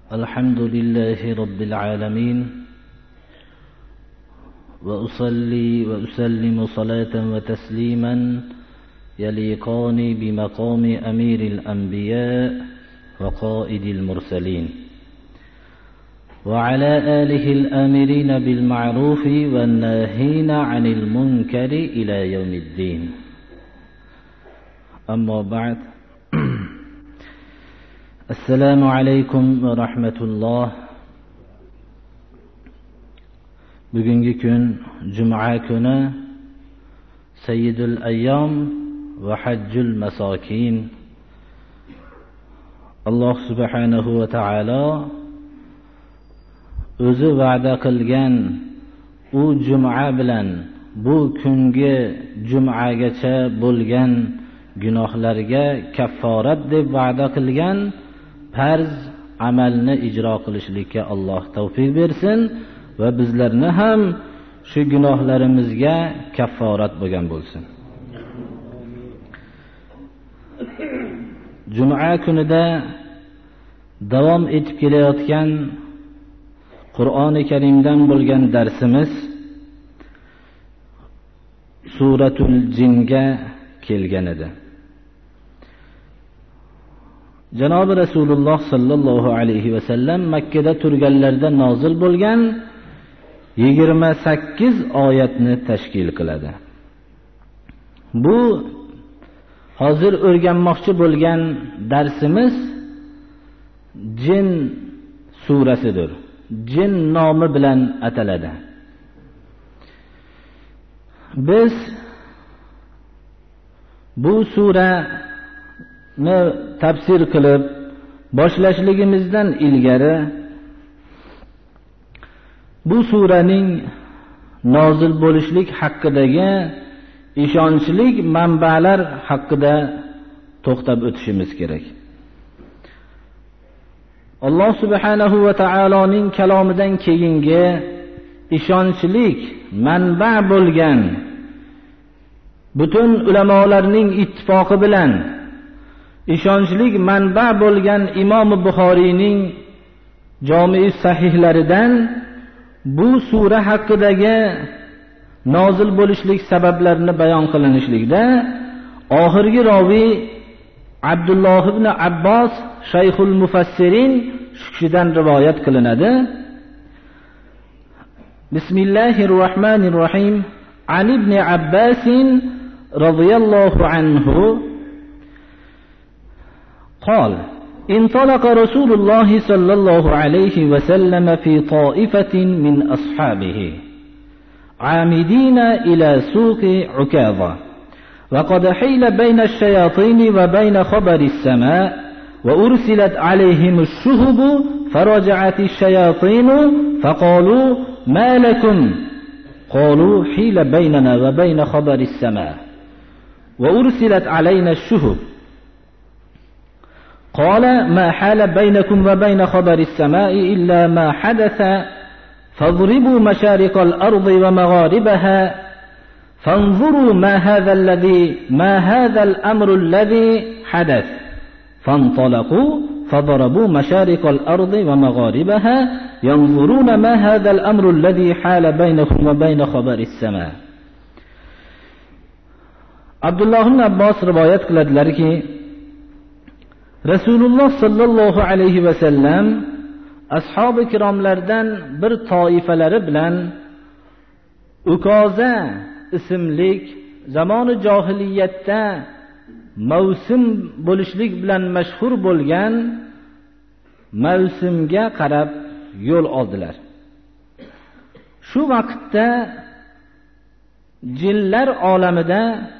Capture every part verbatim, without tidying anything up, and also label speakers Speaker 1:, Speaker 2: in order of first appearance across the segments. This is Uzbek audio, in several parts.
Speaker 1: الحمد لله رب العالمين، وأصلي وأسلم صلاة وتسليما يليقان بمقام أمير الأنبياء وقائد المرسلين، وعلى آله الآمرين بالمعروف والناهين عن المنكر إلى يوم الدين. أما بعد، Assalamu alaykum va rahmatulloh. Bugungi kun Juma kuni Sayyidul Ayyam va Hajjul Masakin. Alloh subhanahu va taolo o'zi va'da qilgan u Juma bilan bu kungi Jumagacha bo'lgan gunohlarga kafforat deb va'da qilgan farz amalni ijro qilishlikka Alloh tavfiq bersin va bizlarni ham shu gunohlarimizga kafforat bo'lgan bo'lsin. Juma kunida davom etib kelayotgan Qur'oni Karimdan bo'lgan darsimiz Suratul Jinga kelgan edi. Janobi Rasululloh sallallohu alayhi va sallam Makka da turganlarda nozil bo'lgan yigirma sakkiz oyatni tashkil qiladi. Bu hozir o'rganmoqchi bo'lgan darsimiz Jin surasidir. Jin nomi bilan ataladi. Biz bu sura ni tafsir qilib boshlashligimizdan ilgari bu suraning nozil bo'lishlik haqidagi ishonchli manbalar haqida to'xtab o'tishimiz kerak. Alloh subhanahu va taoloning kalomidan keyingi ishonchli manba bo'lgan butun ulamolarning ittifoqi bilan ishonchli manba bo'lgan Imom Buxoriyning Jami' sahihlaridan bu sura haqidagi nozil bo'lishlik sabablarini bayon qilinishlikda oxirgi raviy Abdulloh ibn Abbos Shayxul Mufassirin shu kishidan rivoyat qilinadi. Bismillahirrohmanirrohim. Ali ibn Abbas radhiyallohu anhu قال: انطلق رسول الله صلى الله عليه وسلم في طائفة من أصحابه عامدين إلى سوق عكاظة، وقد حيل بين الشياطين وبين خبر السماء، وأرسلت عليهم الشهب، فرجعت الشياطين فقالوا: ما لكم؟ قالوا: حيل بيننا وبين خبر السماء وأرسلت علينا الشهب. قال: ما حال بينكم وبين خبر السماء إلا ما حدث، فاضربوا مشارق الأرض ومغاربها، فانظروا ما هذا الذي ما هذا الأمر الذي حدث. فانطلقوا فضربوا مشارق الأرض ومغاربها ينظرون ما هذا الأمر الذي حال بينكم وبين خبر السماء. عبد الله بن عباس rivoyat qiladilarki, Rasululloh sallallohu alayhi va sallam ashabi kiromlardan bir toifalari bilan Ukoza ismlik zamoni johiliyatda mavsum bo'lishlik bilan mashhur bo'lgan mavsumga qarab yo'l oldilar. Shu vaqtda jinlar olamida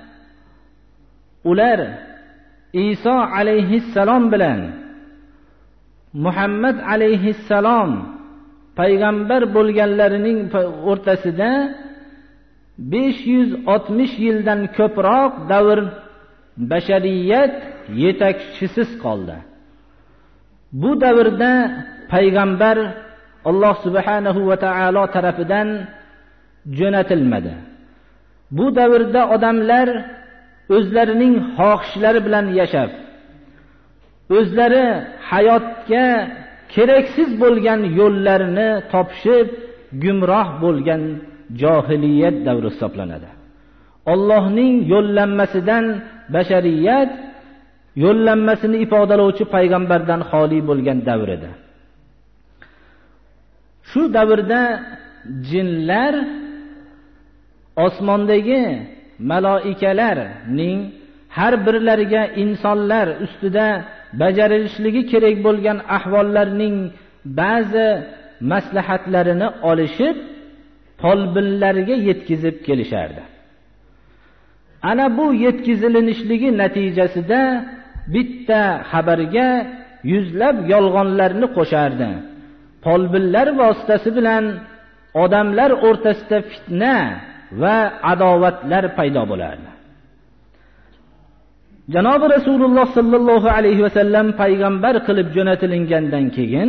Speaker 1: ular Iso alayhissalom bilan Muhammad alayhissalom payg'ambar bo'lganlarining o'rtasida besh yuz oltmish yildan ko'proq davr bashariyat yetakchisiz qoldi. Bu davrda payg'ambar Alloh subhanahu va taolo tarafidan jo'natilmadi. Bu davrda odamlar o'zlarining xohishlari bilan yashab, o'zlari hayotga keraksiz bo'lgan yo'llarni topishib gumroh bo'lgan johiliyat davri hisoblanadi. Allohning yo'llanmasidan bashariyat yo'llanmasini ifodalovchi payg'ambardan xoli bo'lgan davr edi. Shu davrda jinlar osmondagi maloikalarning har birlariga insonlar ustida bajarilishligi kerak bo'lgan ahvollarning ba'zi maslahatlarini olishib folbinlarga yetkazib kelishardi. Ana bu yetkazilinishligi natijasida bitta xabarga yuzlab yolg'onlarni qo'shardi. Folbinlar vositasi bilan odamlar o'rtasida fitna va adovatlar paydo bo'lardi. Janobi Rasululloh sallallohu alayhi va sallam payg'ambar qilib jo'natilingandan keyin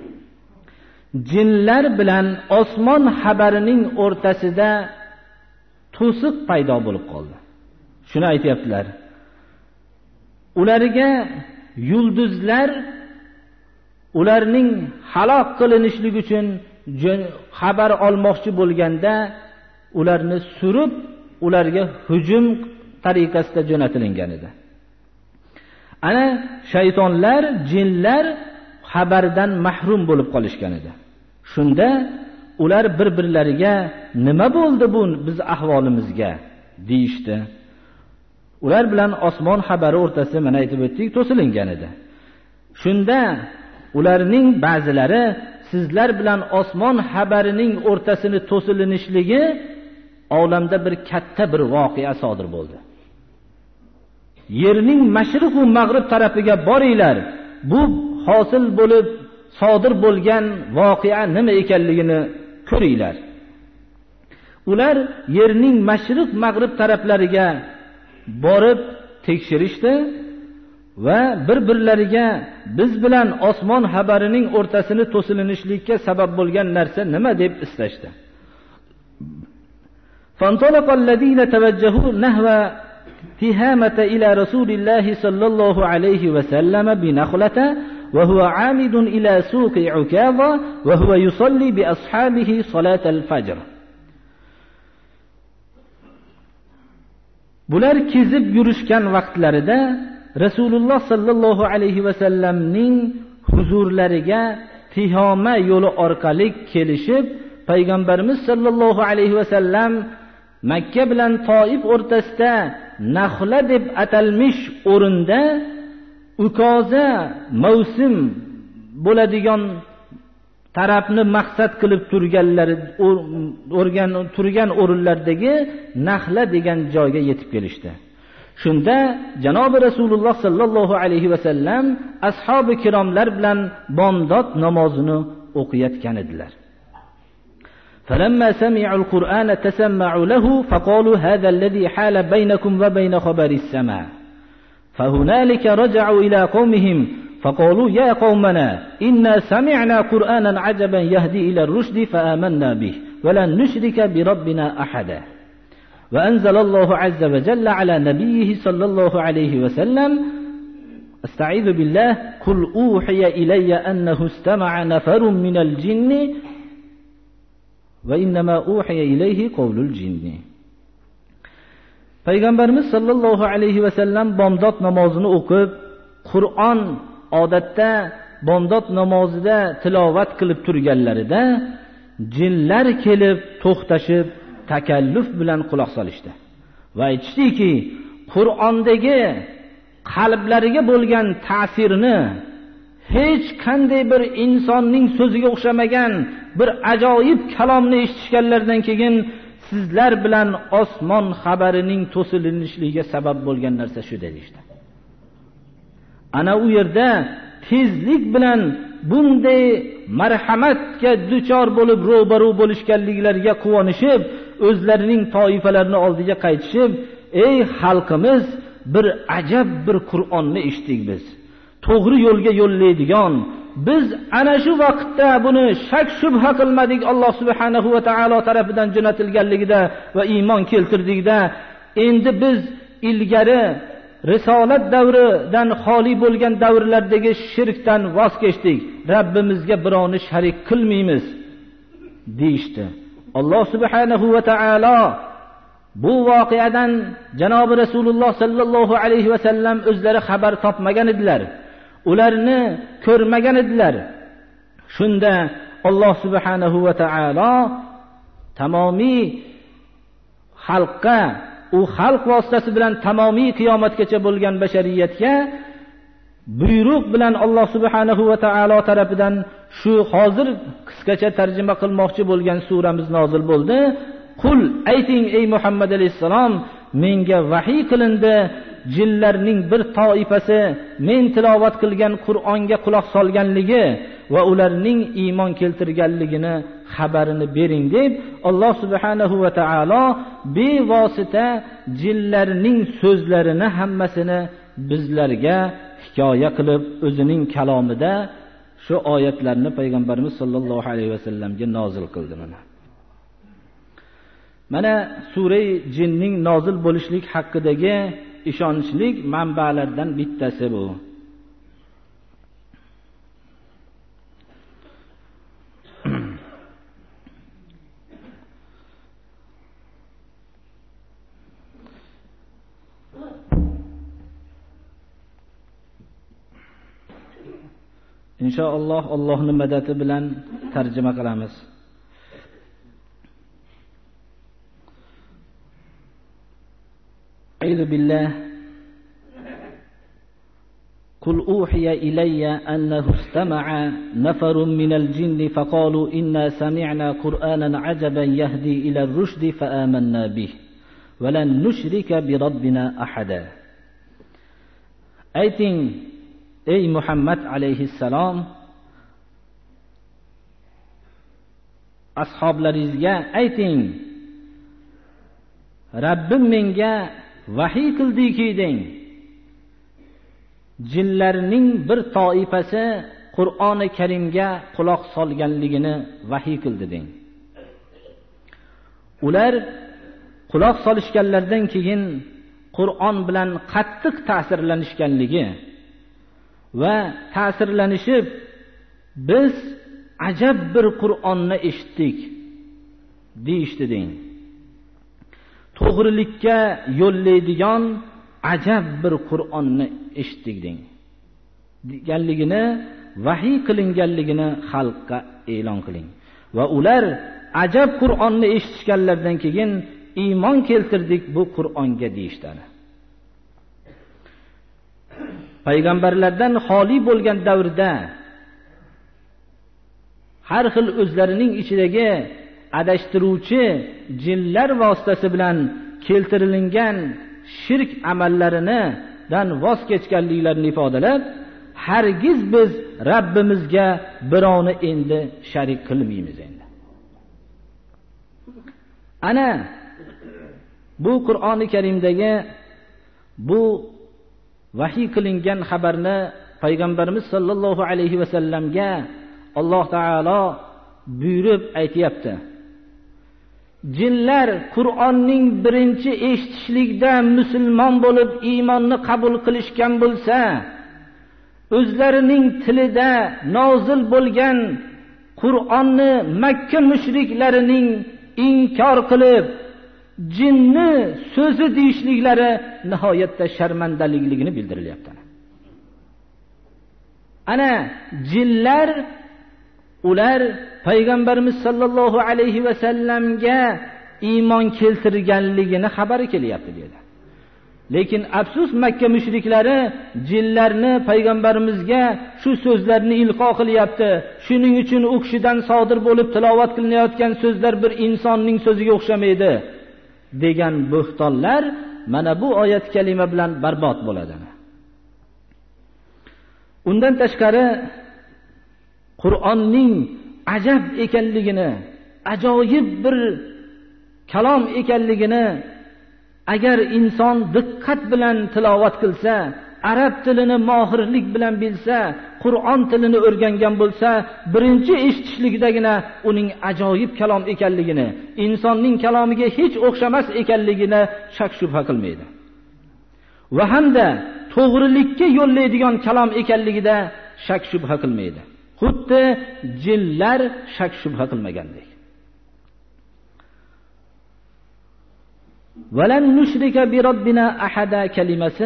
Speaker 1: jinlar bilan osmon xabarining o'rtasida to'siq paydo bo'lib qoldi. Shuni aytayaptilar. Ularga yulduzlar ularning halok qilinishligi uchun xabar olmoqchi bo'lganda ularni surib ularga hujum tariqasida jo'natilingan edi. Ana shaytonlar, jinlar xabardan mahrum bo'lib qolishgan edi. Shunda ular bir-birlariga nima bo'ldi bu biz ahvolimizga deyishdi. Ular bilan osmon xabari o'rtasida mana aytib o'tdik, to'silingan edi. Shunda ularning ba'zilari sizlar bilan osmon xabarining o'rtasini to'silinishligi olamda bir katta bir voqea sodir bo'ldi. Yerning mashriq va mag'rib tarafiga boringlar. Bu hosil bo'lib sodir bo'lgan voqea nima ekanligini ko'ringlar. Ular yerning mashriq mag'rib taraflariga borib tekshirishdi va bir-birlariga biz bilan osmon xabarining o'rtasini to'silinishlikka sabab bo'lgan narsa nima deb istashdi. فانطلق الذين توجهوا نحو تهامة إلى رسول الله صلى الله عليه وسلم بنخلة وهو عامد إلى سوق عكاظة وهو يصلي بأصحابه صلاة الفجر. Bular kezib yurishgan vaqtlarida Rasululloh sallallohu alayhi va sallamning huzurlariga Tihoma yo'li orqali kelishib, payg'ambarimiz sallallohu alayhi va sallam Makka bilan Toif o'rtasida Naxla deb atalmish o'rinda ukoza mavsum bo'ladigan tarafni maqsad qilib turganlari o'rgan turgan o'rinlardagi Naxla degan joyga yetib kelishdi. Shunda janobi Rasululloh sallallohu alayhi va sallam ashabi kiromlar bilan bomdod namozini o'qiyotgan edilar. فلما سمعوا القرآن تسمعوا له فقالوا هذا الذي حال بينكم وبين خبر السماء. فهنالك رجعوا إلى قومهم فقالوا يا قومنا إنا سمعنا قرآنا عجبا يهدي إلى الرشد فآمنا به ولن نشرك بربنا أحدا. وأنزل الله عز وجل على نبيه صلى الله عليه وسلم استعيذ بالله قل أوحي إلي أنه استمع نفر من الجن وإنما أوحي إليه قول الجن. Payg'ambarimiz sallallohu alayhi va sallam bomdod namozini o'qib, Qur'on odatda bomdod namozida tilovat qilib turganlarida jinlar kelib to'xtashib takalluf bilan quloq solishdi va aytishdiki, Qur'ondagi qalblariga bo'lgan ta'sirni hech qanday bir insonning so'ziga o'xshamagan bir ajoyib kalomni eshitishganlardan keyin sizlar bilan osmon xabarining to'silinishligiga sabab bo'lgan narsa shu dedishdi. Ana u yerda tezlik bilan bunday marhamatga duchor bo'lib ro'baro bo'lishganliklariga quvonishib, o'zlarining toifalarini oldiga qaytishib, ey xalqimiz, bir ajab bir Qur'onni eshitdik biz. To'g'ri yo'lga yo'llaydigan. Biz ana shu vaqtda buni shak shubha qilmadik Alloh subhanahu va taolo tarafidan jo'natilganligida va iymon keltirdikda. Endi biz ilgari risolat davridan xoli bo'lgan davrlardagi shirkdan voz kechdik. Rabbimizga birovni sharik qilmaymiz deyishdi. Alloh subhanahu va taolo bu voqeadan janobi Rasululloh sallallohu alayhi va sallam o'zlari xabar topmagan edilar. Ularni ko'rmagan edilar. Shunda Alloh subhanahu va taolo tamomiy xalqqa, u xalq vositasi bilan tamomiy qiyomatgacha bo'lgan bashariyatga buyruq bilan Alloh subhanahu va taolo tarafidan shu hozir qisqacha tarjima qilmoqchi bo'lgan suramiz nozil bo'ldi. Qul, ayting ey Muhammad alayhisalom, menga vahiy qilindi, jinlarning bir toifasi men tilovat qilgan Qur'onga quloq solganligi va ularning iymon keltirganligini xabarini bering deb Alloh subhanahu va taolo bevosita jinlarning so'zlarini hammasini bizlarga hikoya qilib o'zining kalomida shu oyatlarni payg'ambarimiz sollallohu alayhi vasallamga nozil qildi. Mana mana sura jinning nozil bo'lishlik haqidagi ishonchli manbalardan bittasi bu. Inshaalloh Allohning madadi bilan tarjima qilamiz. أعوذ بالله قل أوحي إلي أنه استمع نفر من الجن فقالوا إنا سمعنا قرآنا عجبا يهدي إلى الرشد فآمنا به ولن نشرك بربنا أحدا. Ayting ey Muhammad alayhissalom, ashoblaringizga ayting, Rabbim menga vahiy qildiki deng, jinlarning bir toifasi Qur'oni Karimga quloq solganligini vahiy qildi deng. Ular quloq solishganlardan keyin Qur'on bilan qattiq ta'sirlanishganligi va ta'sirlanishib biz ajab bir Qur'onni eshitdik deyishdi deng. To'g'rilikka yo'llaydigan ajab bir Qur'onni eshitdik deng. deganligini, vahiy qilinganligini xalqqa e'lon qiling. Va ular ajab Qur'onni eshitishganlardan keyin iymon keltirdik bu Qur'onga deyishlari. Payg'ambarlardan xoli bo'lgan davrda har xil o'zlarining ichidagi adashtiruvchi jinlar vositasi bilan keltirilgan shirk amallarini dan voz kechganliklarini ifodalab, hargiz biz Rabbimizga birovni endi sharik qilmaymiz endi. Ana bu Qur'oni Karimdagi bu vahiy qilingan xabarni payg'ambarimiz sollallohu alayhi va sallamga Alloh taolo buyurib aytayapti. Jinlar Qur'onning birinchi eshitishlikda musulmon bo'lib iymonni qabul qilishgan bo'lsa, o'zlarining tilida nozil bo'lgan Qur'onni Makka mushriklarining inkor qilib, jinni so'zi deyishliklari nihoyatda sharmandaligini bildirilyapti. Ana jinlar ular payg'ambarimiz sollallohu alayhi va sallamga iymon keltirganligini xabari kelyapti dedi. Lekin afsus Makka mushriklari jinlarni payg'ambarimizga shu so'zlarni ilqo qilyapti. Shuning uchun u kishidan sodir bo'lib tilovat qilinayotgan so'zlar bir insonning so'ziga o'xshamaydi degan bo'xtonlar mana bu oyat kalima bilan barbod bo'ladi. Undan tashqari Qur'onning ajab ekanligini, ajoyib bir kalom ekanligini agar inson diqqat bilan tilovat qilsa, arab tilini mohirlik bilan bilsa, Qur'on tilini o'rgangan bo'lsa, birinchi eshitishlikdagina uning ajoyib kalom ekanligini, insonning kalomiga hech o'xshamas ekanligini shak shubha qilmaydi. va hamda to'g'rilikka yo'llaydigan kalom ekanligida shak shubha qilmaydi. Xuddi jinlar shak shubha qilmagandek. Valan nushrika bi robbina ahada kalimasi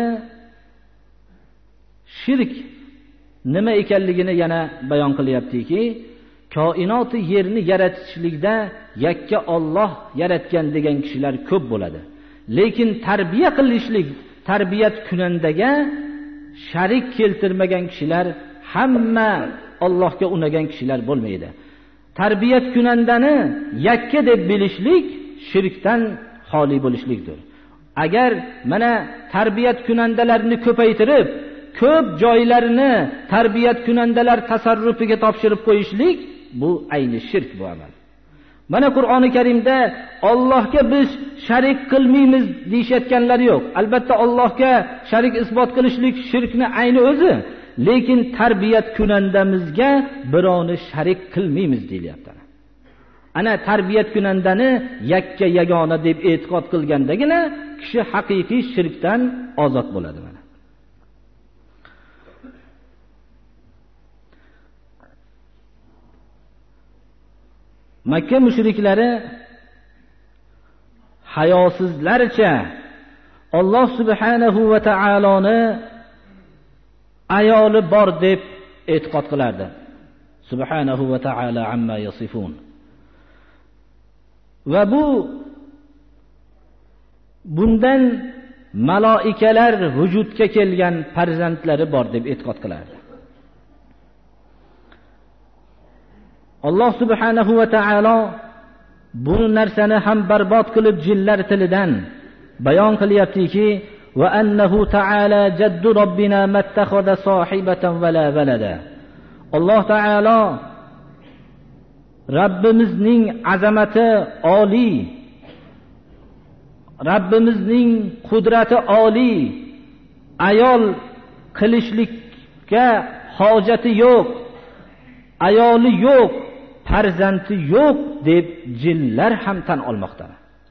Speaker 1: shirk nima ekanligini yana bayon qilyaptiki, koinoti yerni yaratishlikda yakka Alloh yaratgan degan kishilar ko'p bo'ladi. Lekin tarbiya qilishlik, tarbiyat kunandaga sharik keltirmagan kishilar hamma Allohga unagan kishilar bo'lmaydi. Tarbiyat kunandani yakka deb bilishlik shirkdan xoli bo'lishlikdir. Agar mana tarbiyat kunandalarini ko'paytirib, ko'p joylarini tarbiyat kunandalar tasarrufiga topshirib qo'yishlik, bu ayni shirk bu amal. Mana Qur'oni Karimda Allohga biz sharik qilmaymiz deyishayotganlar yo'q. Albatta Allohga sharik isbot qilishlik shirkni ayni o'zi, lekin tarbiyat kunandamizga birovni sharik qilmaymiz deyilyapti. Ana tarbiyat kunandani yakka yagona deb e'tiqod qilgandagina kishi haqiqiy shirkdan ozod bo'ladi. Mana Makka mushriklari hayosizlarcha Alloh subhanahu va taoloni ayoli bor deb e'tiqod qilardi. Subhanahu va taala amma yasifun. Va bu bundan maloikalar vujudga kelgan farzandlari bor deb e'tiqod qilardi. Alloh subhanahu va taolo bu narsani ham barbod qilib jinlar tilidan bayon qilyaptiki, va annahu taala jaddu robbina mattakhada sohibatan wala walada. Alloh taolo Rabbimizning azamati oliy, Rabbimizning qudrati oliy, ayol qilishlikka hojati yo'q, ayoli yo'q, farzandi yo'q deb jinlar ham tan olmoqda.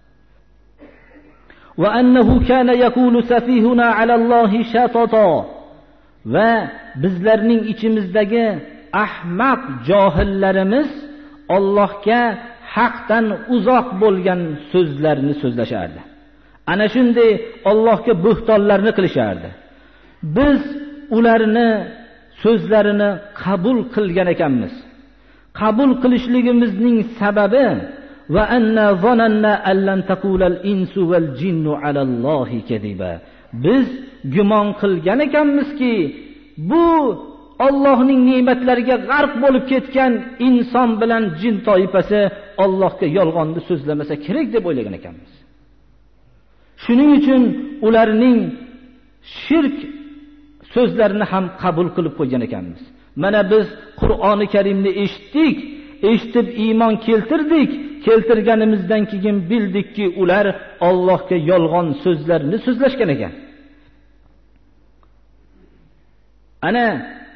Speaker 1: Va annahu kana yaqulu safihuna ala Allohi shatata. Va bizlarning ichimizdagi ahmaq johillarimiz Allohga haqdan uzoq bo'lgan so'zlarni so'zlashardi. Ana shunday Allohga bo'xtonlarni qilishardi. Biz ularni so'zlarini qabul qilgan ekanmiz. Qabul qilishligimizning sababi va anna zananna allan taqulal insu val jinnu ala Allohi kadiba. Biz gumon qilgan ekanmizki, bu Allohning ne'matlariga g'arq bo'lib ketgan inson bilan jin toifasi Allohga yolg'onni so'zlamasa kerak deb o'ylagan ekanmiz. Shuning uchun ularning shirk so'zlarini ham qabul qilib qo'ygan ekanmiz. Mana biz Qur'oni Karimni eshitdik, eshitib iymon keltirdik, keltirganimizdan keyin bildikki ular Allohga yolg'on so'zlarni so'zlashgan ekan. Ana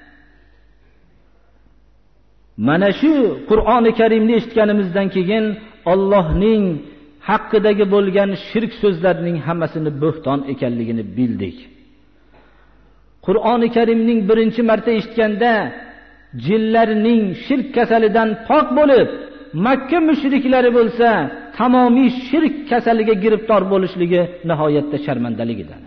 Speaker 1: mana shu Qur'oni Karimni eshitganimizdan keyin Allohning haqqidagi bo'lgan shirk so'zlarining hammasini bo'xton ekanligini bildik. Qur'oni Karimning birinchi marta eshitganda jinlarning shirk kasalidan pok bo'lib, Makka mushriklari bo'lsa tamomiy shirk kasaliga giribtor bo'lishligi nihoyatda sharmandalik edi.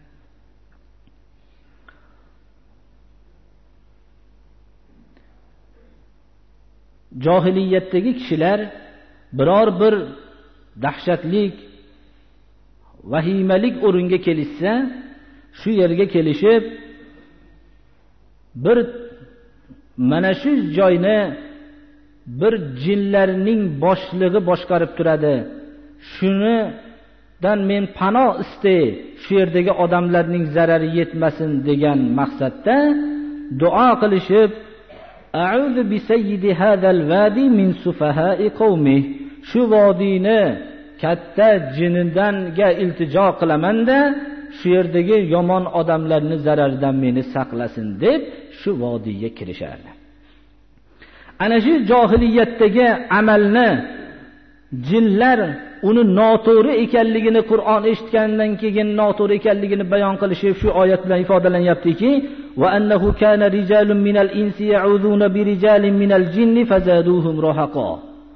Speaker 1: Johiliyatdagi kishilar biror bir dahshatlik, vahimalik o'ringa kelishsa, shu yerga kelishib bir mana shu joyni bir jinlarning boshlig'i boshqarib turadi. Shunidan men panoh istay, shu yerdagi odamlarning zarari yetmasin degan maqsadda duo qilishib, a'udhu bi sayyidi hadal vadi min sufaha'i qawmi. Shu vodiyni katta jinidanga iltijo qilaman-da, shu yerdagi yomon odamlarning zararidan meni saqlasin deb shu vodiyga kirishardi. Ana shu johiliyatdagi amalni jinlar uni noto'g'ri ekanligini Qur'on eshitgandan keyin noto'g'ri ekanligini bayon qilishib shu oyat bilan ifodalanyaptiki va annahu kana rijalun minal insi ya'uduna bi rijalin minal jinni fazaduhum rahaqa.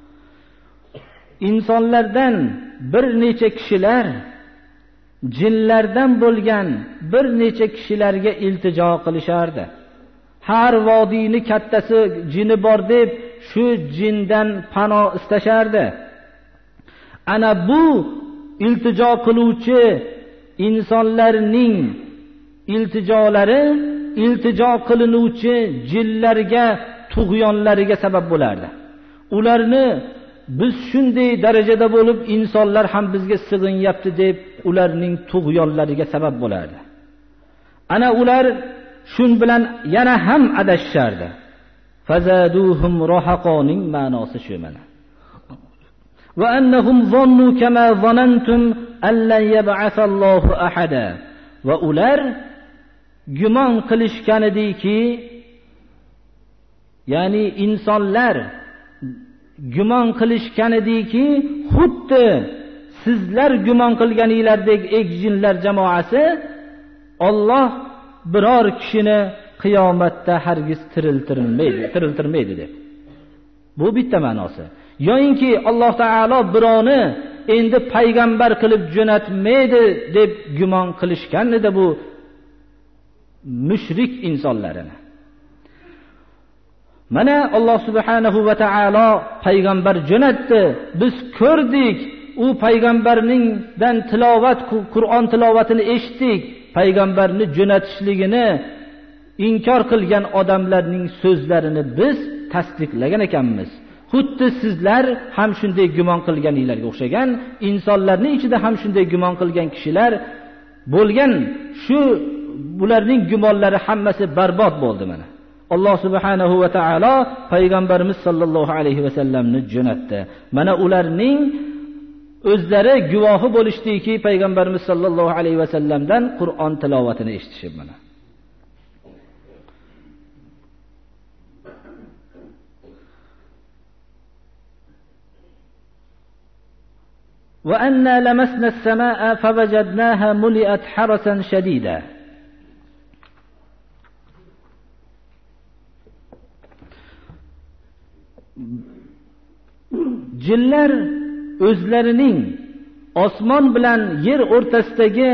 Speaker 1: Insonlardan bir necha kishilar jinlardan bo'lgan bir necha kishilarga iltijo qilishardi. Har vodiyni kattasi jini bor deb shu jindan panoh istashardi. Ana bu iltijo qiluvchi insonlarning iltijolari iltijo qilinuvchi jinlarga tug'yonlariga sabab bo'lardi. Ularni biz shunday darajada bo'lib insonlar ham bizga sig'inyapti deb ularning tug'yonlariga sabab bo'lardi. Ana ular shun bilan yana ham adashardi. Fazaduhum rahaqoning ma'nosi shu mana. Va annahum zannu kama zanantum allan yab'athallohu ahada. Va ular gumon qilishgan ediki, ya'ni insonlar gumon qilishgan ediki, xuddi sizlar gumon qilganinglardek eg jinlar jamoasi Alloh biror kishini qiyomatda hargiz tiriltirmaydi, tiriltirmaydi deb. Bu bitta ma'nosi. Yo'inki Alloh taolo bironi endi payg'ambar qilib jo'natmaydi deb gumon qilishgan edi bu mushrik insonlarini. Mana Alloh subhanahu va taolo payg'ambar jo'natdi. Biz ko'rdik, u payg'ambarningdan tilovat, Qur'on tilovatini eshitdik. Payg'ambarni jo'natishligini inkor qilgan odamlarning so'zlarini biz tasdiqlagan ekanmiz. Xuddi sizlar ham shunday gumon qilganinglarga o'xshagan, insonlarning ichida ham shunday gumon qilgan kishilar bo'lgan. Shu bularning gumonlari hammasi barbod bo'ldi mana. Alloh subhanahu va taolo payg'ambarimiz sollallohu alayhi va sallamni jo'natdi. Mana ularning o'zlari guvohi bo'lishdiki, payg'ambarimiz sollallohu alayhi va sallamdan Qur'on tilovatini eshitishib mana. Wa anna lamasna as-samaa'a fawajadnaha muli'at harasan shadida. Jinlar o'zlarining osmon bilan yer o'rtasidagi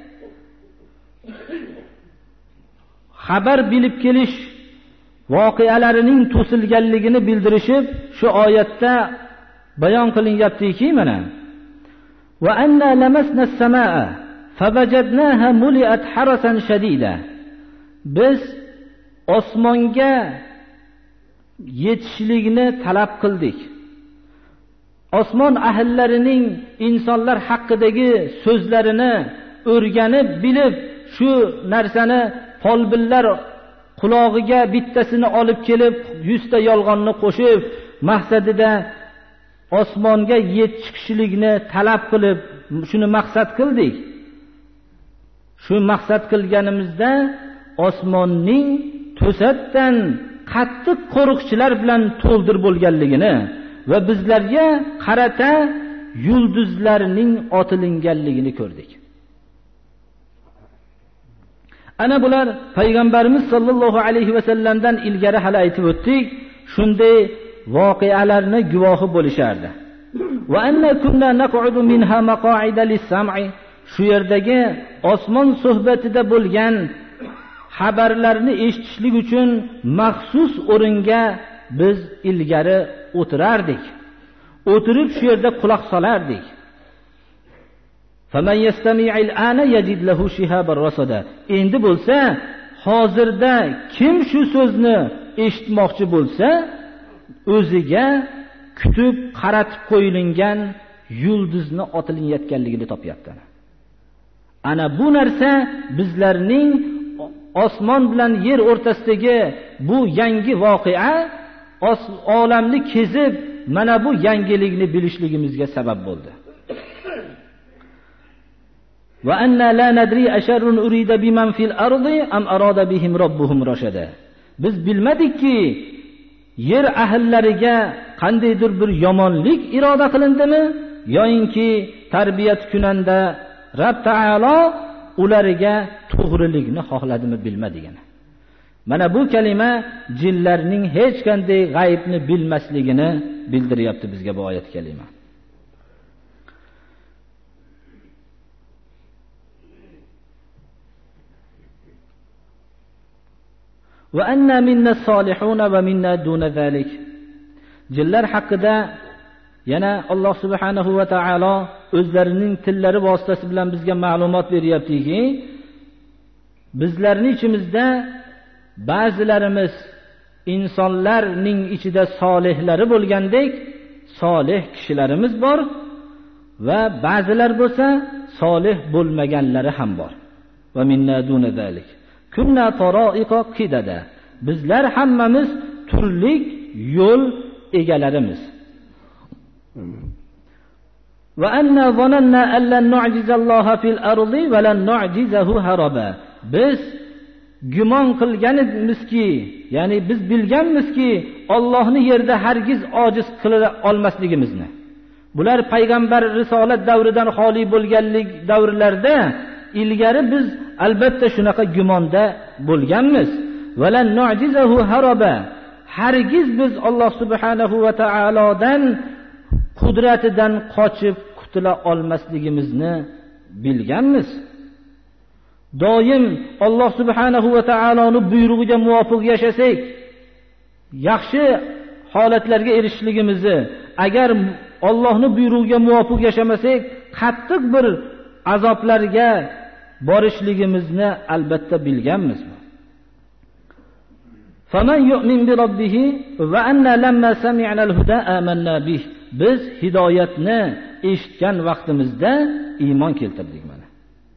Speaker 1: xabar bilib kelish voqealarining to'silganligini bildirishib shu oyatda bayon qilinyaptiki mana va anna lamasna as-samaa'a fawajadnaha muli'at harasan shadida. Biz osmonga yetishlikni talab qildik. Osmon ahllarining insonlar haqidagi so'zlarini o'rganib bilib shu narsani folbinlar qulog'iga bittasini olib kelib yuzta yolg'onni qo'shib maqsadida osmonga yetishishlikni talab qilib shuni maqsad qildik. Shu maqsad qilganimizda osmonning to'satdan qattiq qo'riqchilar bilan to'ldir bo'lganligini va bizlarga qarata yulduzlarning otilinganligini ko'rdik. Ana bular payg'ambarimiz sollallohu alayhi va sallamdan ilgari hali aytib o'tdik, shunday voqealarni guvohi bo'lishardi. Va anna kunna naq'udu minha maq'ida lis-sam'i. Shu yerdagi osmon suhbatida bo'lgan xabarlarni eshitishlik uchun maxsus o'ringa biz ilgari o'tirardik. O'tirib shu yerda quloq solardik. Faman yastami'il ana yajid lahu shihaban rasada. Endi bo'lsa, hozirda kim shu so'zni eshitmoqchi bo'lsa, o'ziga kutib qaratib qo'yilgan yulduzni otilayotganligini topyapti. Ana bu narsa bizlarning osmon bilan yer o'rtasidagi bu yangi voqea olamni kezib mana bu yangilikni bilishligimizga sabab bo'ldi. Va anna la nadri asharrun urida biman fil ardi am arada bihim robbuhum rashada. Biz bilmadikki yer ahllariga qandaydir bir yomonlik iroda qilindimi yoinki tarbiyat kunanda Rabb taolo ularga to'g'rilikni xohladimi bilmadigini. Mana bu kalima jinlarning hech qanday g'aybni bilmasligini bildiryapti bizga bu oyat kalima. Va anna minna solihun va minna duna zalik. Jinlar haqida yana Alloh subhanahu va taolo o'zlarining tillari vositasi bilan bizga ma'lumot beryaptiki, bizlarning ichimizda ba'zilarimiz insonlarning ichida solihlari bo'lgandek solih kishilarimiz bor va ba'zilar bo'lsa solih bo'lmaganlari ham bor. Va minna duna zalik. Kunna tara'iqa qidada. Bizlar hammamiz turli yo'l egalarimiz. Va anna zananna an lan nu'jizalloha fil ardi va lan nu'jizahu haraba. Biz gumon qilgan edimizki, ya'ni biz bilganmizki, Allohni yerda hargiz ojiz qila olmasligimizni. Bular payg'ambar risolat davridan xoli bo'lganlik davrlarda ilgari biz albatta shunaqa gumonda bo'lganmiz. Va lan nu'jizahu haraba. Hargiz biz Alloh subhanahu va taolodan qudratidan qochib qutula olmasligimizni bilganmiz. Doim Alloh subhanahu va taoloning buyrug'iga muvofiq yashasak, yaxshi holatlarga erishishligimizni, agar Allohning buyrug'iga muvofiq yashamasak, qattiq bir azoblarga borishligimizni albatta bilganmiz. Faman yu'min bi robbihi va anna lamma sami'na al-huda amanna bih. Biz hidoyatni eshitgan vaqtimizda iymon keltirdik mana.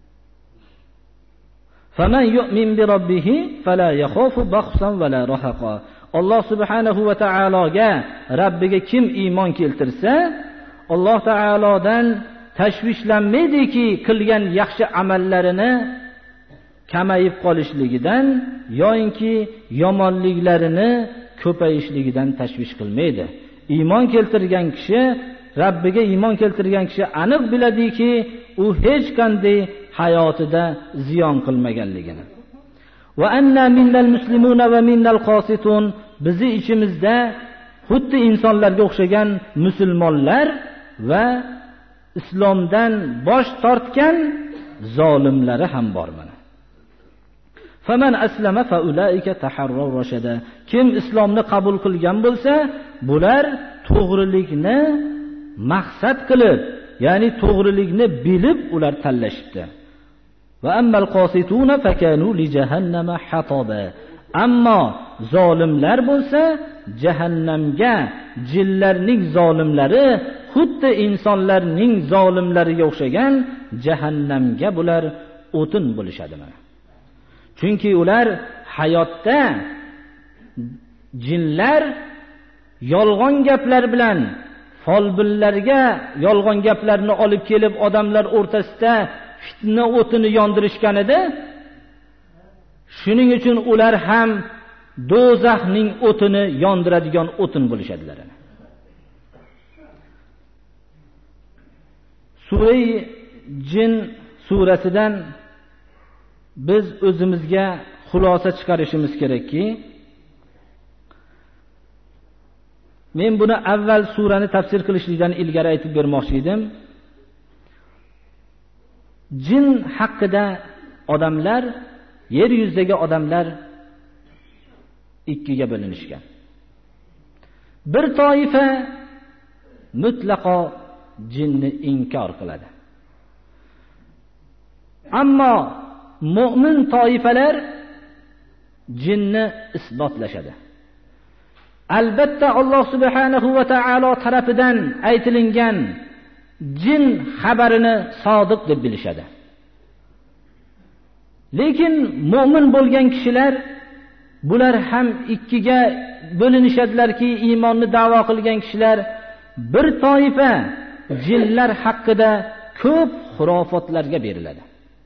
Speaker 1: Faman yu'min bi robbihi fala yakhafu bakhsan wala rahaqa. Alloh subhanahu va taologa, Rabbiga kim iymon keltirsa, Alloh taolodan tashvishlanmaydiki, qilgan yaxshi amallarini kamayib qolishligidan yoinki yomonliklarini ko'payishligidan tashvish qilmaydi. Iymon keltirgan kishi, Rabbiga iymon keltirgan kishi aniq biladiki, u hech qanday hayotida ziyon qilmaganligini. Va anna minnal muslimuna va minnal qositun. Bizi ichimizda xuddi insonlarga o'xshagan musulmonlar va islomdan bosh tortgan zolimlari ham bor mana. Faman aslama fa ulaika taharraw rashada. Kim islomni qabul qilgan bo'lsa, bular to'g'rilikni maqsad qilib, ya'ni to'g'rilikni bilib ular tanlashibdi. Va ammal qosituna fakanu li jahannama hataba. Ammo zolimlar bo'lsa jahannamga, jinlarning zolimlari xuddi insonlarning zolimlariga o'xshagan jahannamga bular o'tin bo'lishadi mana. Chunki ular hayotda jinlar yolg'on gaplar bilan folbinlarga yolg'on gaplarni olib kelib odamlar o'rtasida fitna o'tini yondirishgan edi. Shuning uchun ular ham do'zaxning o'tini yondiradigan o'tin bo'lishadilar. Sura Jin surasidan biz o'zimizga xulosa chiqarishimiz kerakki, men buni avval surani tafsir qilishlikdan ilgari aytib bermoqchi edim. Jin haqida odamlar, yer yuzidagi odamlar ikkiga bo'linishgan. Bir toifa mutlaqo jinni inkor qiladi. Ammo mu'min toifalar jinni isbotlashadi. Albatta Alloh subhanahu va taolo tarafidan aytilingan jin xabarini sodiq deb bilishadi. Lekin mu'min bo'lgan kishilar bular ham ikkiga bo'linishadilarki, iymonni da'vo qilgan kishilar bir toifa jinlar haqida ko'p xurofotlarga beriladi.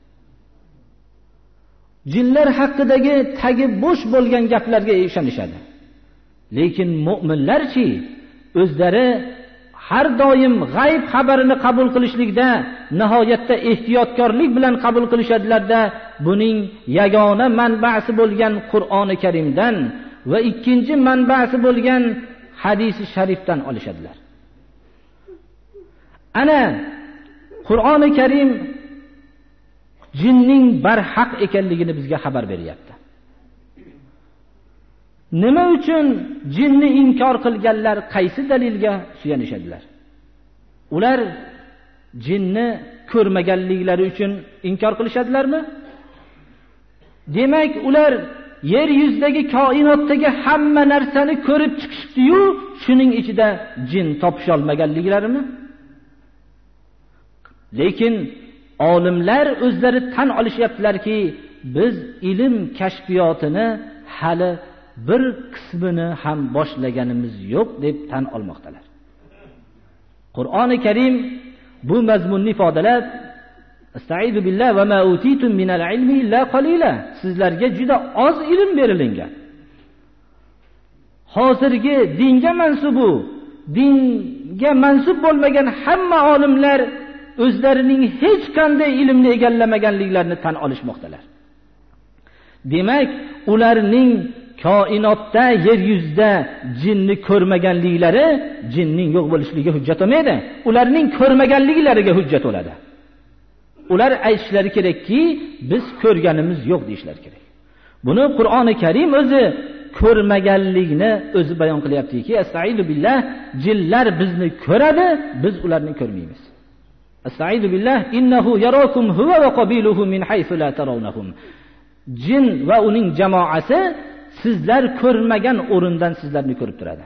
Speaker 1: Jinlar haqidagi tagi bo'sh bo'lgan gaplarga ishonishadi. Lekin mu'minlarchi o'zlari har doim g'ayb xabarini qabul qilishlikda nihoyatda ehtiyotkorlik bilan qabul qilishadilarda, buning yagona manbasi bo'lgan Qur'oni Karimdan va ikkinchi manbasi bo'lgan hadisi sharifdan olishadilar. Ana Qur'oni Karim jinning barhaq ekanligini bizga xabar beryapti. Nima uchun jinni inkor qilganlar qaysi dalilga suyanishadilar? Ular jinni ko'rmaganliklari uchun inkor qilishadilarmi? Demak, ular yer yuzidagi koinotdagi hamma narsani ko'rib chiqishdi-yu, shuning ichida jin topisha olmaganliklarimi? Lekin olimlar o'zlari tan olishyaptilarki, biz ilm kashfiyotini hali bir qismini ham boshlaganimiz yo'q deb tan olmoqdalar. Qur'oni Karim bu mazmunni ifodalab, Estaizu billah va ma utitum minal ilmi illa qalila. Sizlarga juda oz ilm berilingan. Hozirgi dinga mansubu, dinga mansub bo'lmagan hamma olimlar o'zlarining hech qanday ilmni egallamaganliklarini tan olishmoqdalar. Demak, ularning koinotda, yer yuzida jinni ko'rmaganliklari jinning yo'q bo'lishiga hujjat olmaydi. Ularning ko'rmaganliklariga hujjat bo'ladi. Ular aytishlari kerakki, biz ko'rganimiz yo'q deyishlari kerak. Buni Qur'oni Karim o'zi ko'rmaganlikni o'zi bayon qilyaptiki, Estaizu billah, jinlar bizni ko'radi, biz ularni ko'rmaymiz. Estaizu billah, innahu yarakum huwa va qabiluhu min haythu la tarawnahum. Jin va uning jamoasi sizlar ko'rmagan o'rindan sizlarni ko'rib turadi.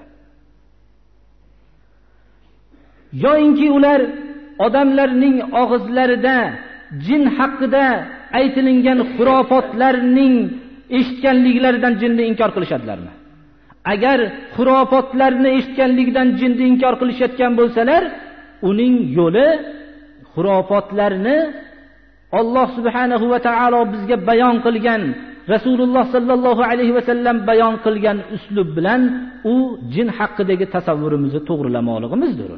Speaker 1: Yo'inki ular odamlarning og'izlarida jin haqida aytilingan xurofotlarning eshitganliklaridan jinni inkor qilishadilarmi? Agar xurofotlarni eshitganligidan jinni inkor qilishayotgan bo'lsalar, uning yo'li xurofotlarni Alloh subhanahu va taolo bizga bayon qilgan, Rasululloh sallallohu alayhi va sallam bayon qilgan uslub bilan u jin haqidagi tasavvurimizni to'g'rilamoqligimizdir.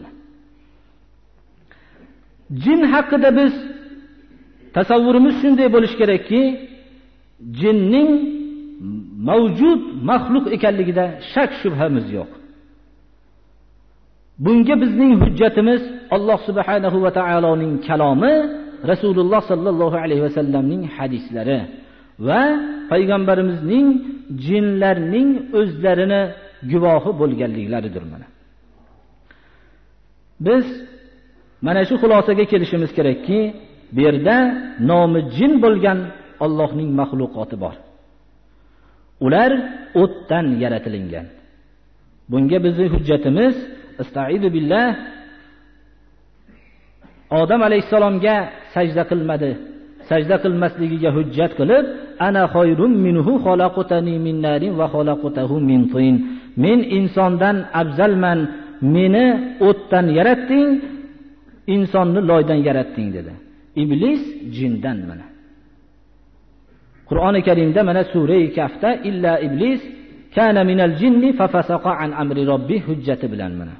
Speaker 1: Jin haqida biz tasavvurimiz shunday bo'lish kerakki, jinning mavjud maxluq ekanligida shak shubhamiz yo'q. Bunga bizning hujjatimiz Alloh subhanahu va taoloning kalomi, Rasululloh sallallohu alayhi va sallamning hadislari va payg'ambarimizning jinlarning o'zlarini guvohi bo'lganliklaridir mana. Biz mana shu xulosaga kelishimiz kerakki, bu yerda nomi jin bo'lgan Allohning maxluqoti bor. Ular o'tdan yaratilingan. Bunga bizning hujjatimiz Estaizu billah, Odam alayhisalomga sajda qilmadi. Sajda qilmasligiga hujjat qilib, ana xoyrun minhu xalaqtani min narin va xalaqtahu min tin. Men insondan afzalman, meni o'tdan yaratding, insonni loydan yaratding dedi. Iblis jindan mana. Qur'oni Karimda mana sura-i Kahfda illa iblis kana minal jinni fa fasaqa an amri robbih hujjati bilan mana.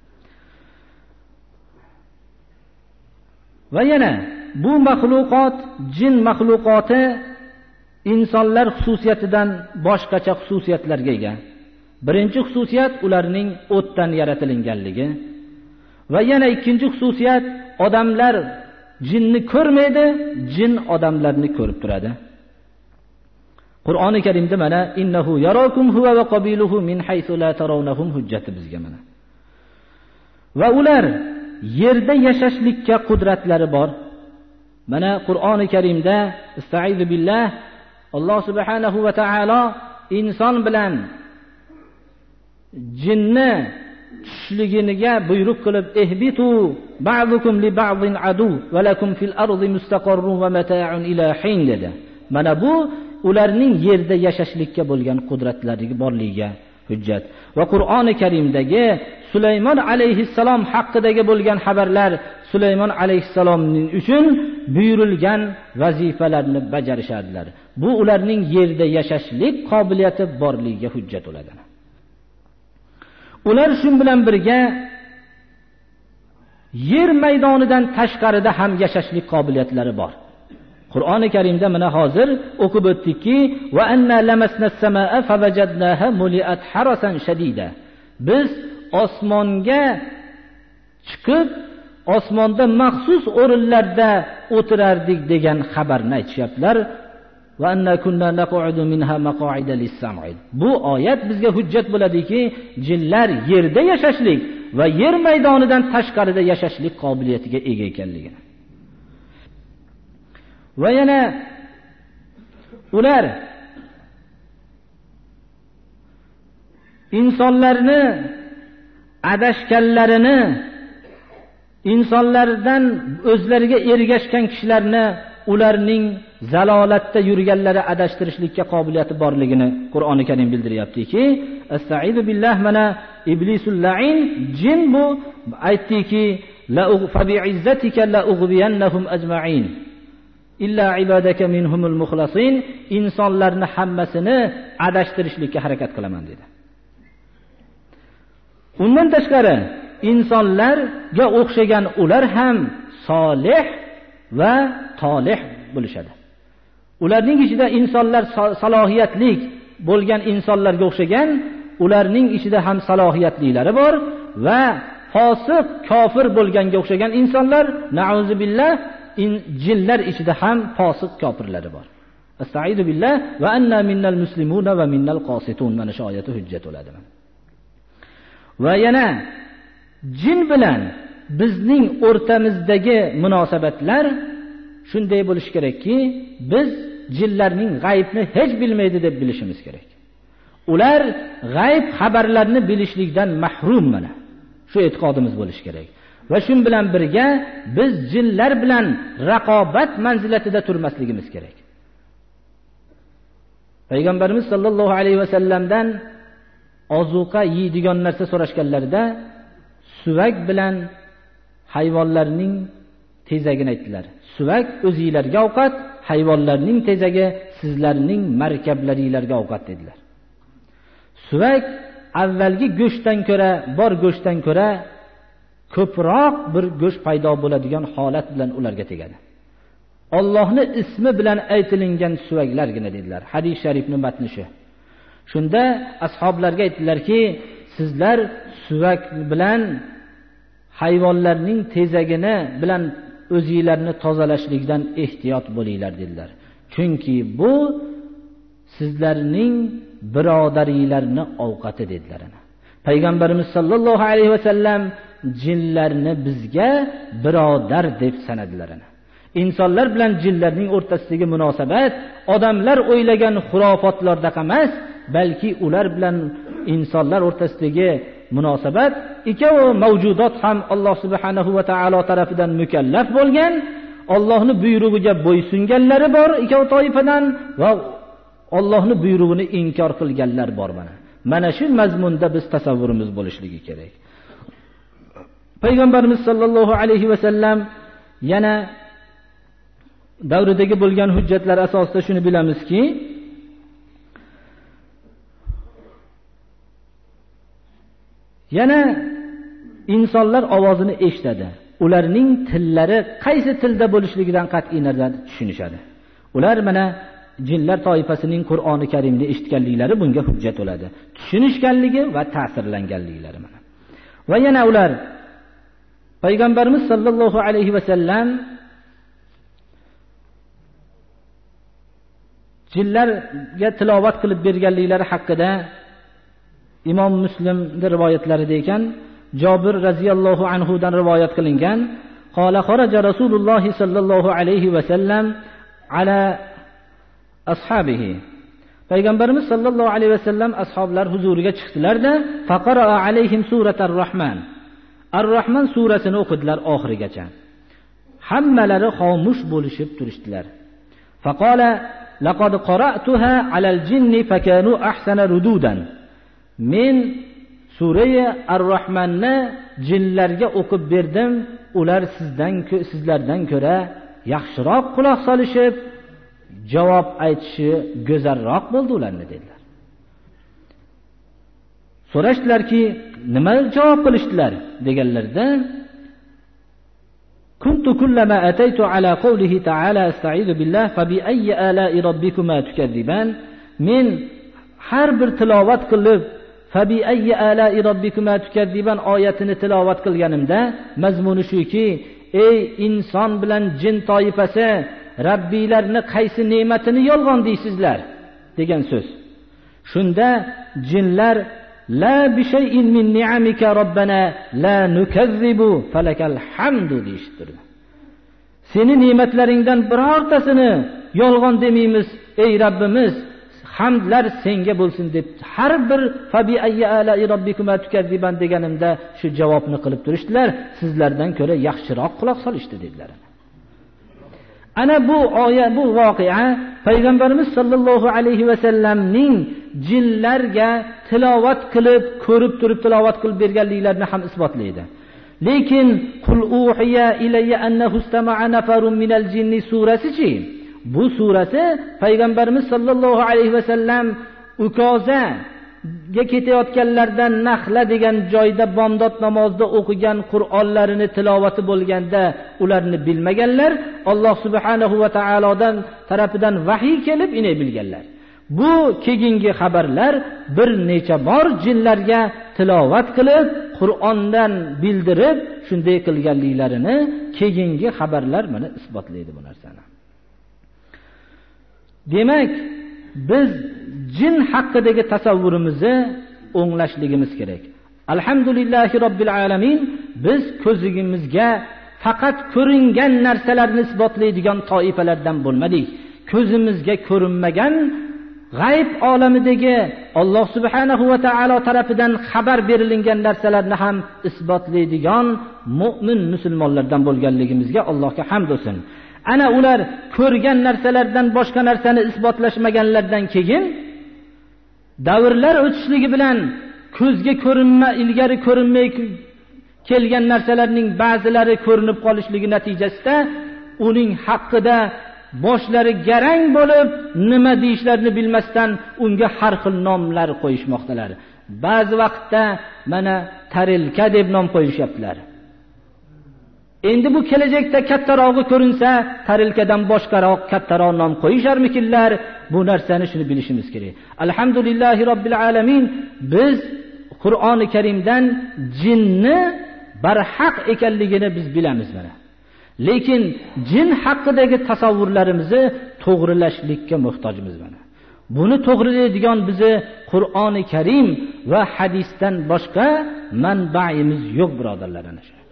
Speaker 1: Va yana bu maxluqot, jin maxluqoti insonlar xususiyatidan boshqacha xususiyatlarga ega. Birinchi xususiyat ularning o'tdan yaratilinganligi va yana ikkinchi xususiyat odamlar jinni ko'rmaydi, jin odamlarni ko'rib turadi. Qur'oni Karimda mana innahu yarakum huwa va qabiluhu min haythu la tarawnahum hujjati bizga mana. Va ular yerda yashashlikka qudratlari bor. Mana Qur'oni Karimda Estaizu billah, Alloh subhanahu va taolo inson bilan jinni tushliginiga buyruq qilib, ehbitu ba'dukum li ba'din adu va lakum fil ardi mustaqarrun va mata'un ila hin dedi. Mana bu ularning yerda yashashlikka bo'lgan qudratlariga borligiga hujjat. Va Qur'oni Karimdagi Sulaymon alayhissalom haqidagi bo'lgan xabarlar Sulaymon alayhissalomning uchun buyurilgan vazifalarni bajarishadilar. Bu ularning yerda yashashlik qobiliyati borligiga hujjat bo'ladi. Ular shun bilan birga yer maydonidan tashqarida ham yashashlik qobiliyatlari bor. Qur'oni Karimda mana hozir o'qib o'tdikki, va anna lamasnas samaa favajadnaha muliat harasan shadida. Biz osmonga chiqib, osmonda maxsus o'rinlarda o'tirardik degan xabarni aytishyaptilar. Va anna kunna naq'udu minha maq'ida lis-sam'i. Bu oyat bizga hujjat bo'ladiki, jinlar yerda yashashlik va yer maydonidan tashqarida yashashlik qobiliyatiga ega ekanligini. Va yana ular insonlarni adashganlarini, insonlardan o'zlariga ergashgan kishilarni ularning zalolatda yurganlari adashtirishlikka qobiliyati borligini Qur'oni Karim bildiryaptiki, Astaizu billah, mana iblisul la'in jin bu aytdiki, la fa bi'izzatika la ughwiyannahum ajma'in illa ibadaka minhumul mukhlasin, insonlarni hammasini adashtirishlikka harakat qilaman dedi. Undan tashqari insonlarga o'xshagan ular ham solih va tolih bo'lishadi. Ularning ichida insonlar salohiyatli bo'lgan insonlarga o'xshagan, ularning ichida ham salohiyatlilari bor va fosiq, kofir bo'lganga o'xshagan insonlar, na'uzu billah, jinlar ichida ham fosiq kofirlari bor. Astaizu billah va anna minnal muslimuna va minnal qositun, mana shu oyati hujjat bo'ladi. Va yana jin bilan bizning o'rtamizdagi munosabatlar shunday bo'lishi kerakki, biz jinlarning g'aybni hech bilmaydi deb bilishimiz kerak. Ular g'ayb xabarlarni bilishlikdan mahrum, mana shu e'tiqodimiz bo'lishi kerak. Va shun bilan birga biz jinlar bilan raqobat manzilatida turmasligimiz kerak. Payg'ambarimiz sollallohu alayhi vasallamdan ozuqa yeydigan narsa so'rashganlarida suvak bilan hayvonlarning tezagini aytdilar. Suvak o'zingizlarga ovqat, hayvonlarning tezagi sizlarning markablaringizlarga ovqat dedilar. Suvak avvalgi go'shtdan ko'ra, bor go'shtdan ko'ra ko'proq bir go'sht paydo bo'ladigan holat bilan ularga tegadi. Allohning ismi bilan aytilingan suvaklargina dedilar. Hadis sharifning matni shu. Shunda ashoblarga aytdilarki, sizlar suvak bilan hayvonlarning tezagini bilan o'zingizlarni tozalashlikdan ehtiyot bo'linglar dedilar. Chunki bu sizlarning birodaringlarning ovqati dedilar. Payg'ambarimiz sollallohu alayhi vasallam jinlarni bizga birodar deb sanadilar. insonlar bilan jinlarning o'rtasidagi munosabat odamlar o'ylagan xurofotlarda emas, balki ular bilan insonlar o'rtasidagi munosabat ikkovi mavjudot ham Alloh subhanahu va taolo tarafidan mukallaf bo'lgan, Allohning buyrug'iga bo'ysunganlari bor ikkov toifadan va Allohning buyrug'ini inkor qilganlar bor. Mana mana shu mazmunda biz tasavvurimiz bo'lishligi kerak. Payg'ambarimiz sollallohu alayhi va sallam yana davridagi bo'lgan hujjatlar asosida shuni bilamizki, yana insonlar ovozini eshitadi. Ularning tillari qaysi tilda bo'lishligidan qat'iy nazar tushunishadi. Ular mana jinlar toifasining Qur'oni Karimni eshitganliklari bunga hujjat bo'ladi. Tushunishganligi va ta'sirlanganliklari mana. Va yana ular Payg'ambarimiz sollallohu alayhi va sallam jinlarga tilovat qilib berganliklari haqida Imom Muslimning rivoyatlarida ekan, Jabir radhiyallohu anhu dan rivoyat qilingan, qala kharaja Rasululloh sollallohu alayhi va sallam ala ashabihi. Payg'ambarimiz sollallohu alayhi va sallam ashoblar huzuriga chiqdilar-da, faqara alayhim suratar Rahman. Ar-Rahman surasini o'qidilar oxirigacha. Hammalari xomush bo'lishib turishdilar. Faqala laqad qara'tuha alal jinni fakanu ahsana rududan. Men suraya Ar-Rahmanni jinlarga o'qib berdim, ular sizdan sizlardan ko'ra yaxshiroq quloq solishib, javob aytishi go'zalroq bo'ldi ularni dedilar. So'rashdilarki, nima javob qilishdilar deganlarda كنت كلما أتيت على قوله تعالى استعيذ بالله فبأي آلاء ربكما تكذبان من har bir tilovat qilib فبأي آلاء ربكما تكذبان oyatini tilovat qilganimda mazmuni shuki, ey inson bilan jin toifasi, Rabbilarni qaysi ne'matini yolg'on deysizlar degan so'z. Shunda jinlar la bi shay'in min ni'amika robbana la nukazzibu falakal hamdu deyishdir. Seni ne'matlaringdan birortasini yolg'on demaymiz ey Rabbimiz, hamdlar senga bo'lsin deb har bir fabi ayyi ala'i robbikuma tukazziban deganimda shu javobni qilib turishdilar. Sizlardan ko'ra yaxshiroq quloq solishdi dedilar. Ana bu oyat, bu voqea payg'ambarimiz sollallohu alayhi va sallamning jinlarga tilovat qilib, ko'rib turib tilovat qilib berganliklarini ham isbotlaydi. Lekin qul uhiya ilayya annahu istama'a nafarun minal jinni surasi-chi, bu surasi payg'ambarimiz sollallohu alayhi va sallam ukozaga ketayotganlardan Naxla degan joyda bomdod namozida o'qigan Qur'onlarini tilovati bo'lganda ularni bilmaganlar, Alloh subhanahu va taolodan tarafidan vahiy kelib ine bilganlar. Bu keyingi xabarlar bir necha bor jinlarga tilovat qilib, Qur'ondan bildirib, shunday qilganliklarini keyingi xabarlar mana isbotlaydi bu narsani. Demak, biz jin haqidagi tasavvurimizni o'nglashligimiz kerak. Alhamdulillahi robbil alamin, biz ko'zimizga faqat ko'ringan narsalarni isbotlaydigan toifalardan bo'lmadik. Ko'zimizga ko'rinmagan g'ayb olamidagi Alloh subhanahu va taolo tarafidan xabar berilgan narsalarni ham isbotlaydigan mu'min musulmonlardan bo'lganligimizga Allohga hamd bo'lsin. Ana ular ko'rgan narsalardan boshqa narsani isbotlashmaganlardan keyin davrlar o'tishligi bilan ko'zga ko'rinma ilgari ko'rinmay kelgan narsalarning ba'zilari ko'rinib qolishligi natijasida uning haqqida boshlari garang bo'lib nima deyishlarini bilmasdan unga har xil nomlar qo'yishmoqdalar. Ba'zi vaqtda mana tarilka deb nom qo'yishyaptilar. Endi bu kelajakda kattarog'i ko'rinsa, tarilkadan boshqaroq kattaroq nom qo'yisharmikinlar? Bu narsani shuni bilishimiz kerak. Alhamdulillahi robbil alamin, biz Qur'oni Karimdan jinni barhaq ekanligini biz bilamiz mana. Lekin jin haqidagi tasavvurlarimizni to'g'rilashlikka muhtojmiz mana. Buni to'g'rilaydigan bizi Qur'oni Karim va hadisdan boshqa manbaimiz yo'q, birodarlar. Ana shu.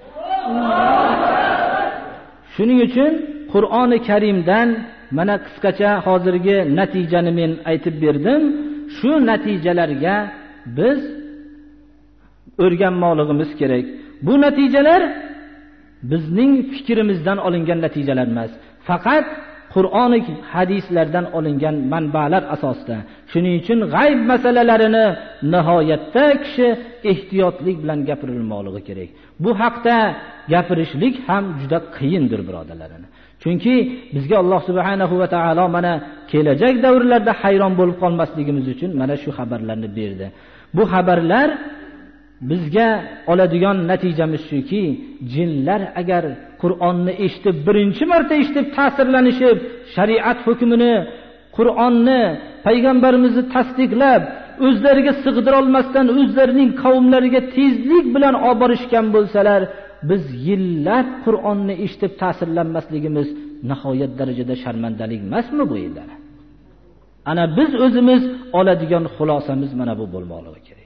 Speaker 1: Shuning uchun Qur'oni Karimdan mana qisqacha hozirgi natijani men aytib berdim. Shu natijalarga biz o'rganmoqligimiz kerak. Bu natijalar bizning fikrimizdan olingan natijalar emas, faqat Qur'oni hadislardan olingan manbalar asosida. Shuning uchun g'ayb masalalarini nihoyatda kishi ehtiyotlik bilan gapirilmoqligi kerak. Bu haqda gapirishlik ham juda qiyindir, birodarlar. Chunki bizga Alloh subhanahu va taolo mana kelajak davrlarda hayron bo'lib qolmasligimiz uchun mana shu xabarlarni berdi. Bu xabarlar bizga oladigan natijamiz shuki, jinlar agar Qur'onni eshitib, birinchi marta eshitib ta'sirlanishib, shariat hukmini, Qur'onni, payg'ambarimizni tasdiqlab, o'zlariga sig'dira olmasdan o'zlarining qavmlariga tezlik bilan olib borishgan bo'lsalar, biz yillab Qur'onni eshitib ta'sirlanmasligimiz nihoyat darajada sharmandalik emasmi bu yerda? Ana biz o'zimiz oladigan xulosamiz mana bu bo'lmoqligi kerak.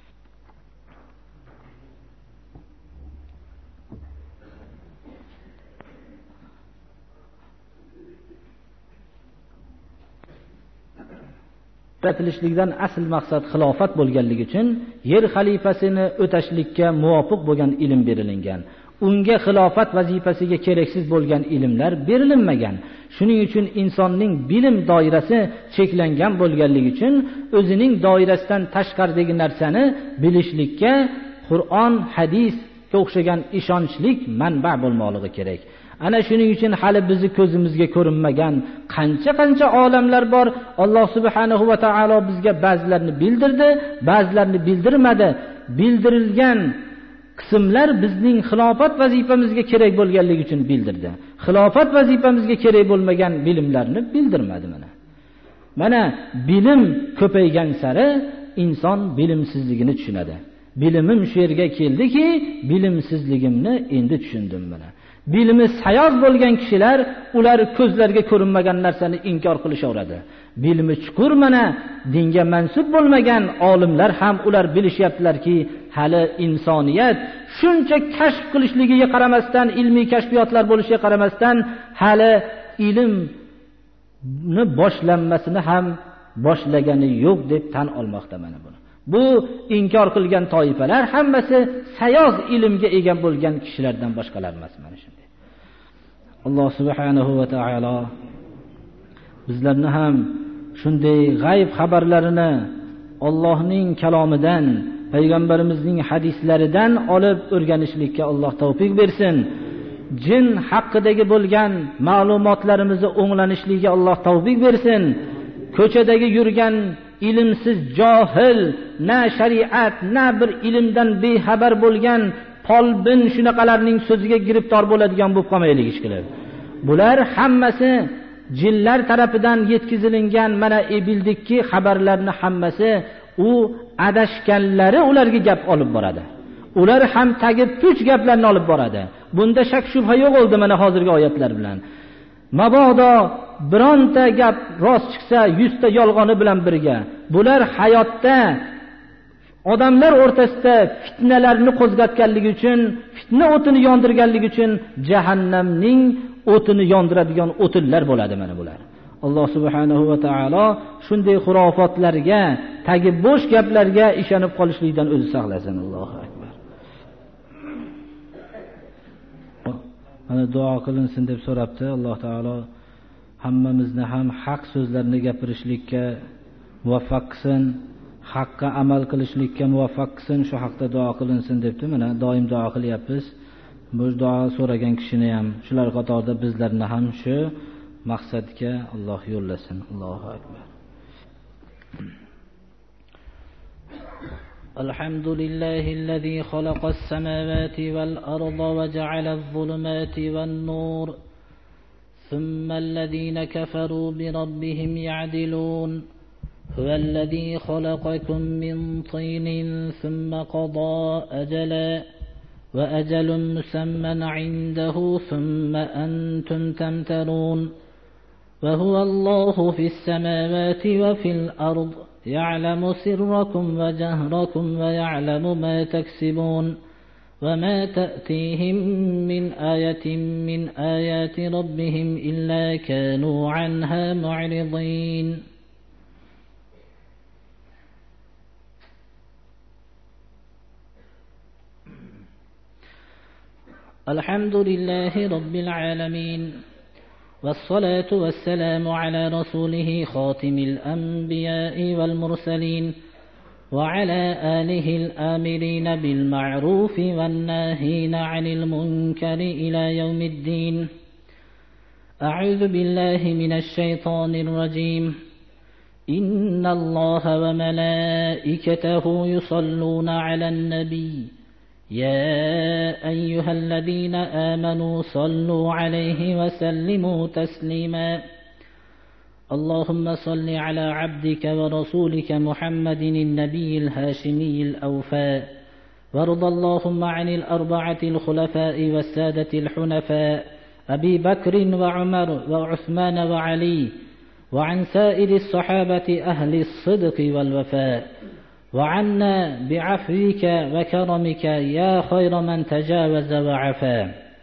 Speaker 1: Yaratilishlikdan asl maqsad xilofat bo'lganligi uchun yer xalifasini o'tashlikka muvofiq bo'lgan ilm berilingan. Unga xilofat vazifasiga keraksiz bo'lgan ilmlar berilinmagan. Shuning uchun insonning bilim doirasi cheklangan bo'lganligi uchun o'zining doirasidan tashqaridagi narsani bilishlikka Qur'on, hadisga o'xshagan ishonchlik manba bo'lmoqligi kerak. Ana shuning uchun hali bizni ko'zimizga ko'rinmagan qancha-qancha olamlar bor. Alloh subhanahu va taolo bizga ba'zilarini bildirdi, ba'zilarini bildirmadi. bildirilgan qismlar bizning xilofat vazifamizga kerak bo'lganligi uchun bildirdi. Xilofat vazifamizga kerak bo'lmagan bilimlarni bildirmadi mana. Mana bilim ko'paygan sari inson bilimsizligini tushunadi. Bilimim shu yerga keldiki, bilimsizligimni endi tushundim mana. Bilimi sayoz bo'lgan kishilar ular ko'zlarga ko'rinmagan narsani inkor qilishaveradi. Bilimi chuqur mana dinga mansub bo'lmagan olimlar ham ular bilishyaptilarki, hali insoniyat shuncha kashf qilishligiga qaramasdan, ilmiy kashfiyotlar bo'lishiga qaramasdan hali ilmni boshlanmasini ham boshlagani yo'q deb tan olmoqda mana buni. Bu inkor qilgan toifalar hammasi sayoz ilmga ega bo'lgan kishilardan boshqalar emas mana shunday. Alloh subhanahu va taolo bizlarni ham shunday g'ayb xabarlarini Allohning kalomidan, payg'ambarimizning hadislaridan olib o'rganishlikka Alloh tavfiq bersin. Jin haqidagi bo'lgan ma'lumotlarimizni o'nglanishligiga Alloh tavfiq bersin. Ko'chadagi yurgan ilmsiz johil, na shariat, na bir ilmdan bexabar bo'lgan polbin shunaqalarning so'ziga giribtor bo'ladigan bo'lib qolmaylik hech qilib. Bular hammasi jinlar tarafidan yetkizilingan mana e bildikki xabarlarni hammasi u adashganlari ularga gap olib boradi. Ular ham tagib puch gaplarni olib boradi. Bunda shak shubha yo'q bo'ldi mana hozirgi oyatlar bilan. Mabodo bironta gap rost chiqsa, yuzta yolg'oni bilan birga. Bular hayotda odamlar o'rtasida fitnalarni qo'zg'atganligi uchun, fitna o'tini yondirganligi uchun jahannamning o'tini yondiradigan o'tinlar bo'ladi mana bular. Alloh subhanahu va taolo shunday xurofotlarga, tagi bo'sh gaplarga ishonib qolishlikdan o'zi saqlasin. Allohu akbar. Mana duo qilinsin deb so'rabdi. Alloh taolo hammamizni ham haq so'zlarni gapirishlikka muvaffaq qilsin, haqqa amal qilishlikka muvaffaq qilsin. Shu haqda duo qilinsin debdi. Mana doim duo qilyapmiz. Bu duo so'ragan kishini ham shular qatorida bizlarni ham shu maqsadga Alloh yo'llasin. Allohu akbar. الحمد لله الذي خلق السماوات والأرض وجعل الظلمات والنور ثم الذين كفروا بربهم يعدلون هو الذي خلقكم من طين ثم قضى أجلا وأجل مسمى عنده ثم أنتم تمترون وهو الله في السماوات وفي الأرض يعلم سركم وجهركم ويعلم ما تكسبون وما تأتيهم من آية من آيات ربهم إلا كانوا عنها معرضين. الحمد لله رب العالمين والصلاة والسلام على رسوله خاتم الأنبياء والمرسلين وعلى آله الآمرين بالمعروف والناهين عن المنكر إلى يوم الدين. أعوذ بالله من الشيطان الرجيم. إن الله وملائكته يصلون على النبي يا أيها الذين آمنوا صلوا عليه وسلموا تسليما. اللهم صل على عبدك ورسولك محمد النبي الهاشمي الأوفاء وارض اللهم عن الأربعة الخلفاء والسادة الحنفاء أبي بكر وعمر وعثمان وعلي وعن سائر الصحابة أهل الصدق والوفاء وعنا بعفوك وكرمك يا خير من تجاوز وعفا.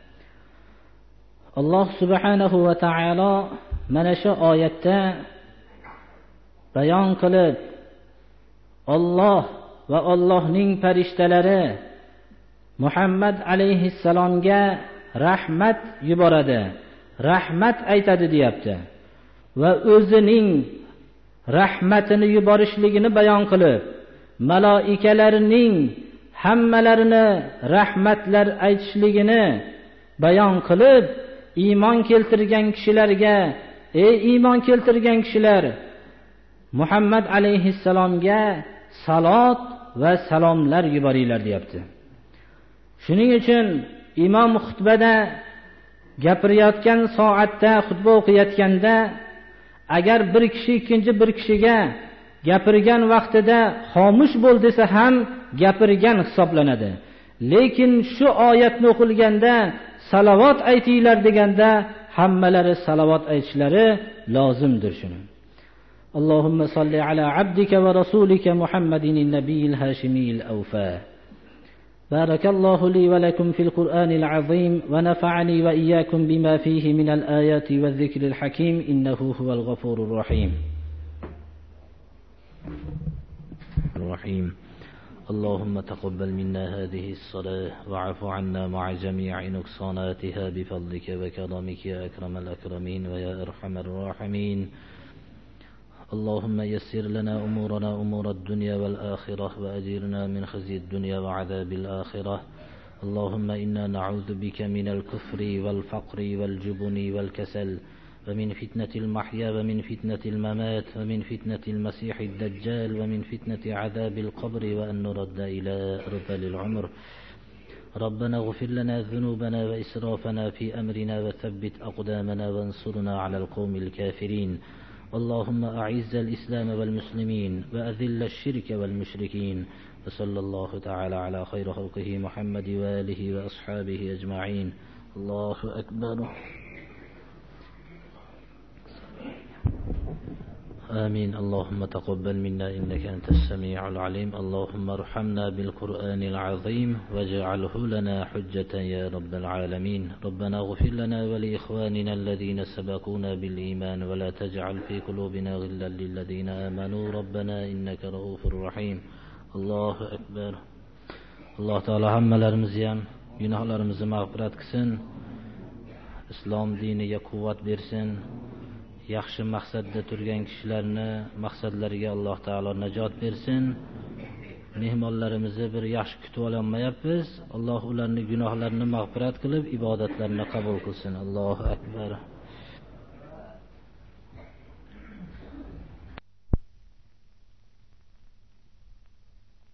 Speaker 1: الله سبحانه وتعالى mana shu oyatda bayon qilib, Alloh va Allohning farishtalari Muhammad alayhissalomga rahmat yuboradi, rahmat aytadi deyapti va o'zining rahmatini yuborishligini bayon qilib, malaikalarning hammalarini rahmatlar aytishligini bayon qilib, iymon keltirgan kishilarga, ey iymon keltirgan kishilar, Muhammad alayhissalomga salot va salomlar yuboringlar deyapti. Shuning uchun imom xutbada gapirayotgan soatda, xutba o'qiyotganda agar bir kishi ikkinchi bir kishiga gapirgan vaqtida xomush bo'l desa ham gapirgan hisoblanadi. Lekin shu oyatni o'qilganda salovat aytinglar deganda hammalari salovat aytishlari lozimdir shuni. Allohumma salli ala abdika va rasulika Muhammadin nabiyil hashimiyil awfa. Barakallohu li va lakum fil Qur'anil azim va nafa'ani va iyyakum bima fihi minal ayati va zikril hakim innahu huval ghafurur rahim. Rahim. اللهم تقبل منا هذه الصلاة واعف عنا مع جميع نقصاناتها بفضلك وكرمك يا أكرم الأكرمين ويا أرحم الراحمين. اللهم يسر لنا أمورنا أمور الدنيا والآخرة وأجرنا من خزي الدنيا وعذاب الآخرة. اللهم إنا نعوذ بك من الكفر والفقر والجبن والكسل ومن فتنة المحيا ومن فتنة الممات ومن فتنة المسيح الدجال ومن فتنة عذاب القبر وأن نرد إلى أرذل العمر. ربنا اغفر لنا ذنوبنا وإسرافنا في أمرنا وثبت أقدامنا وانصرنا على القوم الكافرين. اللهم أعز الإسلام والمسلمين وأذل الشرك والمشركين. وصلى الله تعالى على خير خلقه محمد وآله وأصحابه أجمعين. الله أكبر. آمين. اللهم تقبل منا إنك أنت السميع العليم. اللهم ارحمنا بالقرآن العظيم واجعله لنا حجة يا رب العالمين. ربنا اغفر لنا ولإخواننا الذين سبقونا بالإيمان ولا تجعل في قلوبنا غلا للذين آمنوا ربنا إنك رؤوف رحيم. الله أكبر. الله تعالى hammalarimizni ham gunohlarimizni mag'firat qilsin. Islom diniga quvvat bersin. Yaxshi maqsadda turgan kishilarni maqsadlariga Alloh taolo najot bersin. Mehmonlarimizni bir yaxshi kutib olmayapmiz. Alloh ularning gunohlarini mag'firat qilib, ibodatlarini qabul qilsin. Allohu akbar.